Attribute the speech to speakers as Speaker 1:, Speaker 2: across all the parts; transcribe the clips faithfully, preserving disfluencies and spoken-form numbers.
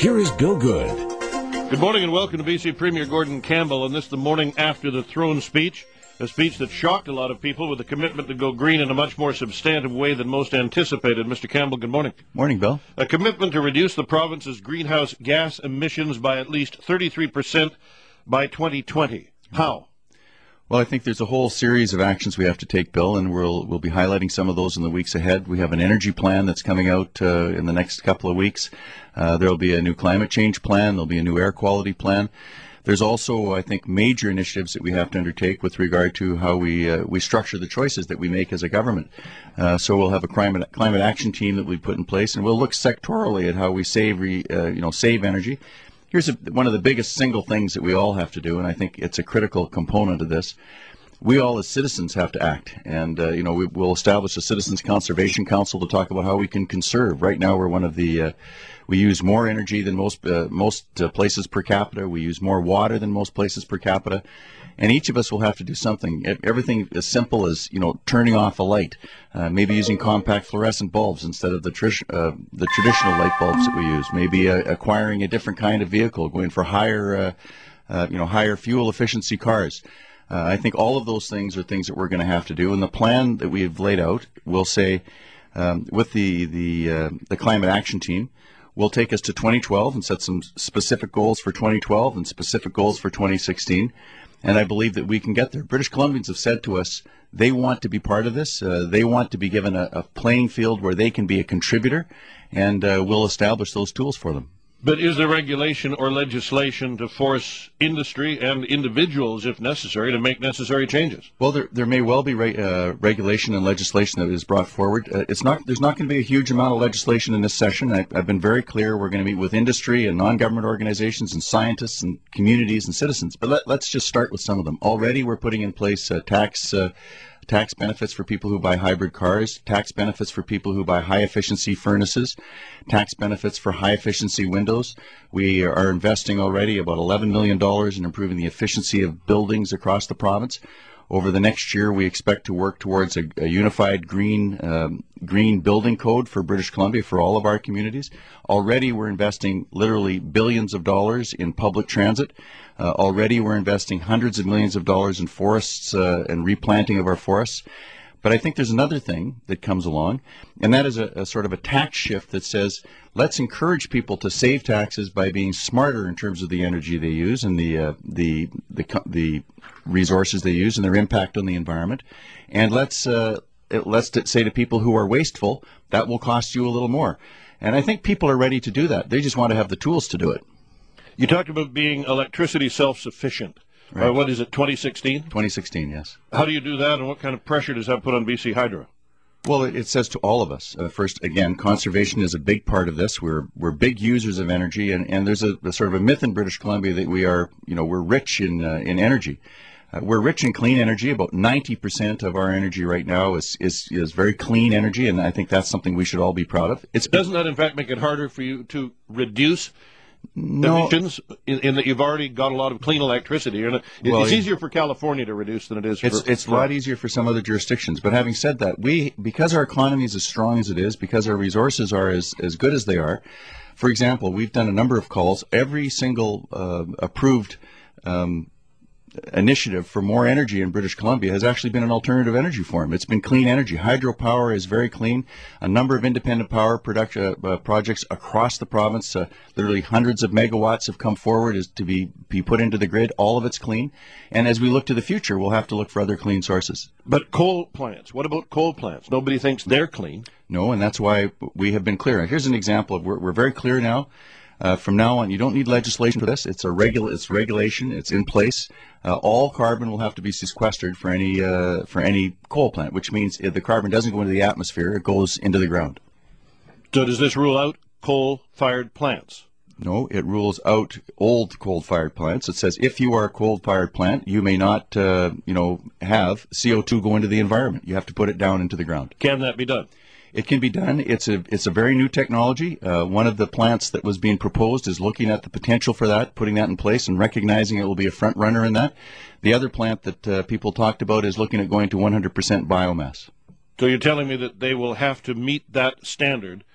Speaker 1: here is Bill Good.
Speaker 2: Good morning and welcome to B C Premier Gordon Campbell, and this the morning after the throne speech, a speech that shocked a lot of people with a commitment to go green in a much more substantive way than most anticipated. Mister Campbell, good morning.
Speaker 3: Morning, Bill.
Speaker 2: A commitment to reduce the province's greenhouse gas emissions by at least thirty-three percent by twenty twenty. How?
Speaker 3: Well, I think there's a whole series of actions we have to take, Bill, and we'll we'll be highlighting some of those in the weeks ahead. We have an energy plan that's coming out uh, in the next couple of weeks. Uh, there will be a new climate change plan. There'll be a new air quality plan. There's also, I think, major initiatives that we have to undertake with regard to how we uh, we structure the choices that we make as a government. Uh, so we'll have a climate climate action team that we put in place, and we'll look sectorally at how we save re, uh, you know save energy. Here's a, one of the biggest single things that we all have to do, and I think it's a critical component of this. We all as citizens have to act, and uh, you know we, we'll establish a Citizens Conservation Council to talk about how we can conserve. Right now, we're one of the uh, we use more energy than most uh, most uh, places per capita. We use more water than most places per capita, and each of us will have to do something. Everything as simple as you know turning off a light, uh, maybe using compact fluorescent bulbs instead of the tr- uh, the traditional light bulbs that we use. Maybe uh, acquiring a different kind of vehicle, going for higher uh, uh, you know higher fuel efficiency cars. Uh, I think all of those things are things that we're going to have to do, and the plan that we have laid out will say, um, with the the uh, the climate action team, will take us to twenty twelve and set some specific goals for twenty twelve and specific goals for twenty sixteen, and I believe that we can get there. British Columbians have said to us they want to be part of this. Uh, they want to be given a, a playing field where they can be a contributor, and uh, we'll establish those tools for them.
Speaker 2: But is there regulation or legislation to force industry and individuals, if necessary, to make necessary changes?
Speaker 3: Well, there there may well be re- uh, regulation and legislation that is brought forward. Uh, it's not there's not going to be a huge amount of legislation in this session. I, I've been very clear. We're going to meet with industry and non-government organizations and scientists and communities and citizens. But let, let's just start with some of them. Already, we're putting in place uh, tax. Uh, tax benefits for people who buy hybrid cars, tax benefits for people who buy high-efficiency furnaces, tax benefits for high-efficiency windows. We are investing already about eleven million dollars in improving the efficiency of buildings across the province. Over the next year, we expect to work towards a, a unified green um, green building code for British Columbia for all of our communities. Already, we're investing literally billions of dollars in public transit. Uh, already, we're investing hundreds of millions of dollars in forests uh, and replanting of our forests. But I think there's another thing that comes along, and that is a, a sort of a tax shift that says, let's encourage people to save taxes by being smarter in terms of the energy they use and the uh, the, the the resources they use and their impact on the environment. And let's uh, let's t- say to people who are wasteful, that will cost you a little more. And I think people are ready to do that. They just want to have the tools to do it.
Speaker 2: You talked about being electricity self-sufficient.
Speaker 3: Right.
Speaker 2: Uh, what is it, twenty sixteen?
Speaker 3: twenty sixteen, yes.
Speaker 2: How do you do that, and what kind of pressure does that put on B C Hydro?
Speaker 3: Well, it, it says to all of us, uh, first, again, conservation is a big part of this. We're we're big users of energy, and, and there's a, a sort of a myth in British Columbia that we are, you know, we're rich in uh, in energy. Uh, we're rich in clean energy. About ninety percent of our energy right now is, is is very clean energy, and I think that's something we should all be proud of. It's
Speaker 2: Doesn't that, in fact, make it harder for you to reduce
Speaker 3: No.
Speaker 2: emissions in, in that you've already got a lot of clean electricity? And it,
Speaker 3: Well,
Speaker 2: it's
Speaker 3: yeah.
Speaker 2: easier for California to reduce than it is for...
Speaker 3: It's it's a lot easier for some other jurisdictions. But having said that, we because our economy is as strong as it is, because our resources are as, as good as they are, for example, we've done a number of calls. Every single uh, approved um, initiative for more energy in British Columbia has actually been an alternative energy form. It's been clean energy. Hydropower is very clean. A number of independent power production uh, projects across the province, uh, literally hundreds of megawatts have come forward is to be, be put into the grid. All of it's clean. And as we look to the future, we'll have to look for other clean sources.
Speaker 2: But coal plants, what about coal plants? Nobody thinks they're clean.
Speaker 3: No, and that's why we have been clear. Here's an example of we're, we're very clear now. Uh, from now on, you don't need legislation for this. It's a regula- It's regulation. It's in place. Uh, all carbon will have to be sequestered for any uh, for any coal plant, which means if the carbon doesn't go into the atmosphere, it goes into the ground.
Speaker 2: So does this rule out coal-fired plants?
Speaker 3: No, it rules out old coal-fired plants. It says if you are a coal-fired plant, you may not, uh, you know, have C O two go into the environment. You have to put it down into the ground.
Speaker 2: Can that be done?
Speaker 3: It can be done. It's a it's a very new technology. Uh, one of the plants that was being proposed is looking at the potential for that, putting that in place, and recognizing it will be a front runner in that. The other plant that uh, people talked about is looking at going to one hundred percent biomass.
Speaker 2: So you're telling me that they will have to meet that standard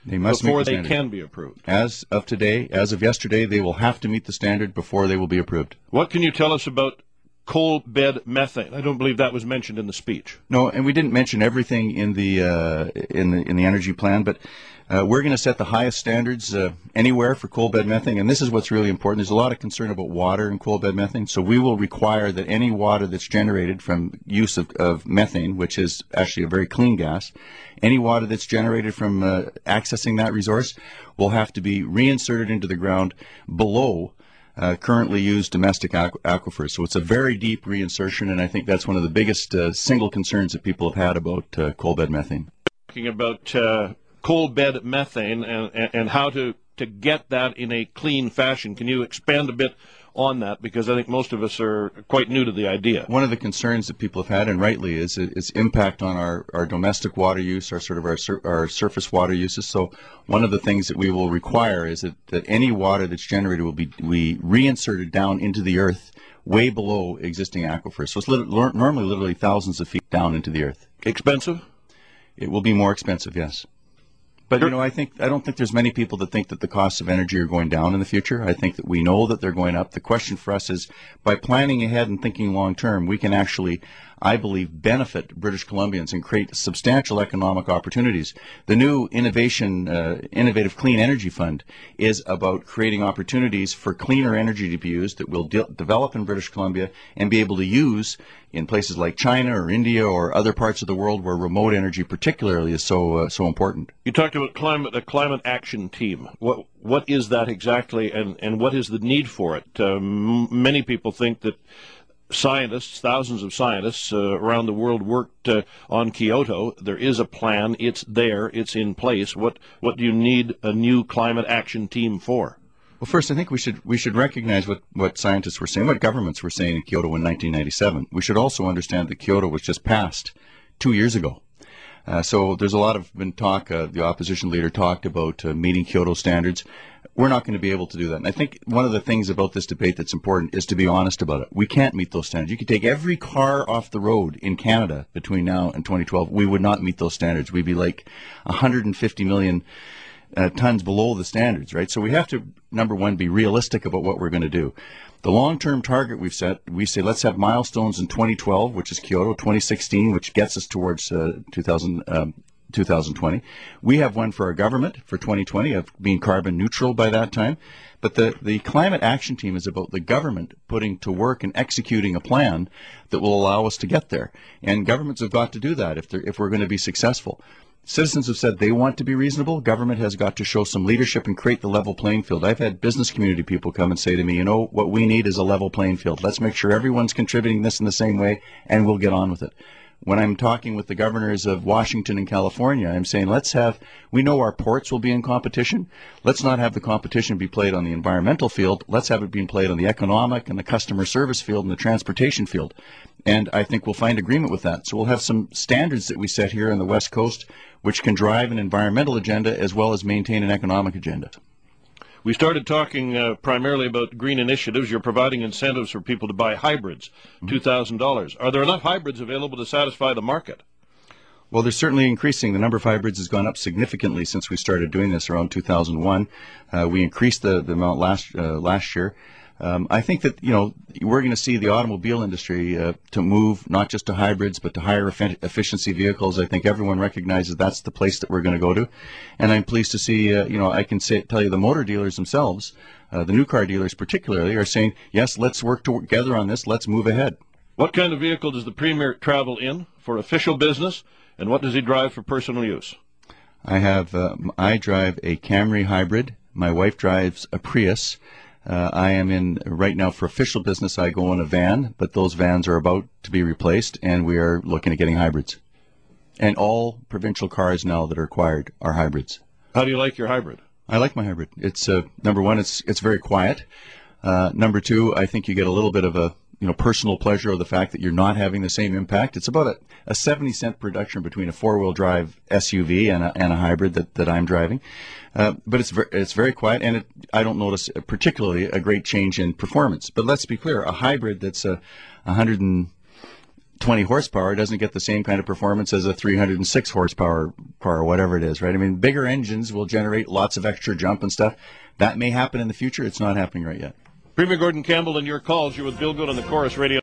Speaker 3: They must
Speaker 2: before
Speaker 3: meet the
Speaker 2: they
Speaker 3: standard.
Speaker 2: can be approved.
Speaker 3: As of today, as of yesterday, they will have to meet the standard before they will be approved.
Speaker 2: What can you tell us about coal bed methane? I don't believe that was mentioned in the speech.
Speaker 3: No, and we didn't mention everything in the uh, in the in the energy plan, but uh, we're going to set the highest standards uh, anywhere for coal bed methane, and this is what's really important. There's a lot of concern about water and coal bed methane, so we will require that any water that's generated from use of, of methane, which is actually a very clean gas, any water that's generated from uh, accessing that resource will have to be reinserted into the ground below Uh, currently used domestic aqu- aquifers. So it's a very deep reinsertion, and I think that's one of the biggest uh, single concerns that people have had about uh, coal bed methane.
Speaker 2: Talking about uh, coal bed methane and, and, and how to, to get that in a clean fashion. Can you expand a bit on that? Because I think most of us are quite new to the idea.
Speaker 3: One of the concerns that people have had, and rightly, is its impact on our, our domestic water use, our sort of our, sur- our surface water uses. So one of the things that we will require is that, that any water that's generated will be we reinserted down into the earth way below existing aquifers. So it's lit- normally literally thousands of feet down into the earth.
Speaker 2: Expensive?
Speaker 3: It will be more expensive, yes. But, you know, I think I don't think there's many people that think that the costs of energy are going down in the future. I think that we know that they're going up. The question for us is, by planning ahead and thinking long term, we can actually, I believe, benefit British Columbians and create substantial economic opportunities. The new Innovation, uh, Innovative Clean Energy Fund is about creating opportunities for cleaner energy to be used that will de- develop in British Columbia and be able to use in places like China or India or other parts of the world where remote energy particularly is so uh, so important.
Speaker 2: You talked about climate, a climate action team. What what is that exactly, and, and what is the need for it? Um, many people think that scientists, thousands of scientists uh, around the world worked uh, on Kyoto. There is a plan. It's there. It's in place. What what do you need a new climate action team for?
Speaker 3: Well, first, I think we should we should recognize what, what scientists were saying, what governments were saying in Kyoto in nineteen ninety-seven. We should also understand that Kyoto was just passed two years ago. Uh, so there's a lot of been talk, uh, the opposition leader talked about uh, meeting Kyoto standards. We're not going to be able to do that. And I think one of the things about this debate that's important is to be honest about it. We can't meet those standards. You could take every car off the road in Canada between now and twenty twelve. We would not meet those standards. We'd be like one hundred fifty million Uh, tons below the standards, right? So we have to, number one, be realistic about what we're going to do. The long-term target we've set, we say let's have milestones in twenty twelve, which is Kyoto, twenty sixteen, which gets us towards uh, two thousand, um, two thousand twenty. We have one for our government for twenty twenty of being carbon neutral by that time. But the, the climate action team is about the government putting to work and executing a plan that will allow us to get there. And governments have got to do that if, they're, if we're going to be successful. Citizens have said they want to be reasonable. Government has got to show some leadership and create the level playing field. I've had business community people come and say to me, you know, what we need is a level playing field. Let's make sure everyone's contributing this in the same way, and we'll get on with it. When I'm talking with the governors of Washington and California, I'm saying let's have, we know our ports will be in competition. Let's not have the competition be played on the environmental field. Let's have it being played on the economic and the customer service field and the transportation field. And I think we'll find agreement with that. So we'll have some standards that we set here on the West Coast which can drive an environmental agenda as well as maintain an economic agenda.
Speaker 2: We started talking uh, primarily about green initiatives. You're providing incentives for people to buy hybrids, mm-hmm. two thousand dollars. Are there enough hybrids available to satisfy the market?
Speaker 3: Well, they're certainly increasing. The number of hybrids has gone up significantly since we started doing this around two thousand one. Uh, we increased the, the amount last uh, last year. Um, I think that, you know, we're going to see the automobile industry uh, to move not just to hybrids but to higher eff- efficiency vehicles. I think everyone recognizes that's the place that we're going to go to. And I'm pleased to see, uh, you know, I can say, tell you the motor dealers themselves, uh, the new car dealers particularly, are saying, yes, let's work together on this. Let's move ahead.
Speaker 2: What kind of vehicle does the Premier travel in for official business, and what does he drive for personal use?
Speaker 3: I have, uh, I drive a Camry hybrid. My wife drives a Prius. Uh, I am in, right now for official business, I go in a van, but those vans are about to be replaced, and we are looking at getting hybrids. And all provincial cars now that are acquired are hybrids.
Speaker 2: How do you like your hybrid?
Speaker 3: I like my hybrid. It's, uh, number one, it's it's very quiet. Uh, number two, I think you get a little bit of a, you know, personal pleasure of the fact that you're not having the same impact. It's about a, a seventy cent reduction between a four-wheel drive S U V and a, and a hybrid that, that I'm driving. Uh, but it's very, it's very quiet, and it, I don't notice particularly a great change in performance. But let's be clear, a hybrid that's a one hundred twenty horsepower doesn't get the same kind of performance as a three hundred six horsepower car or whatever it is, right? I mean, bigger engines will generate lots of extra jump and stuff. That may happen in the future. It's not happening right yet.
Speaker 2: Premier Gordon Campbell and your calls. You're with Bill Good on the Chorus Radio.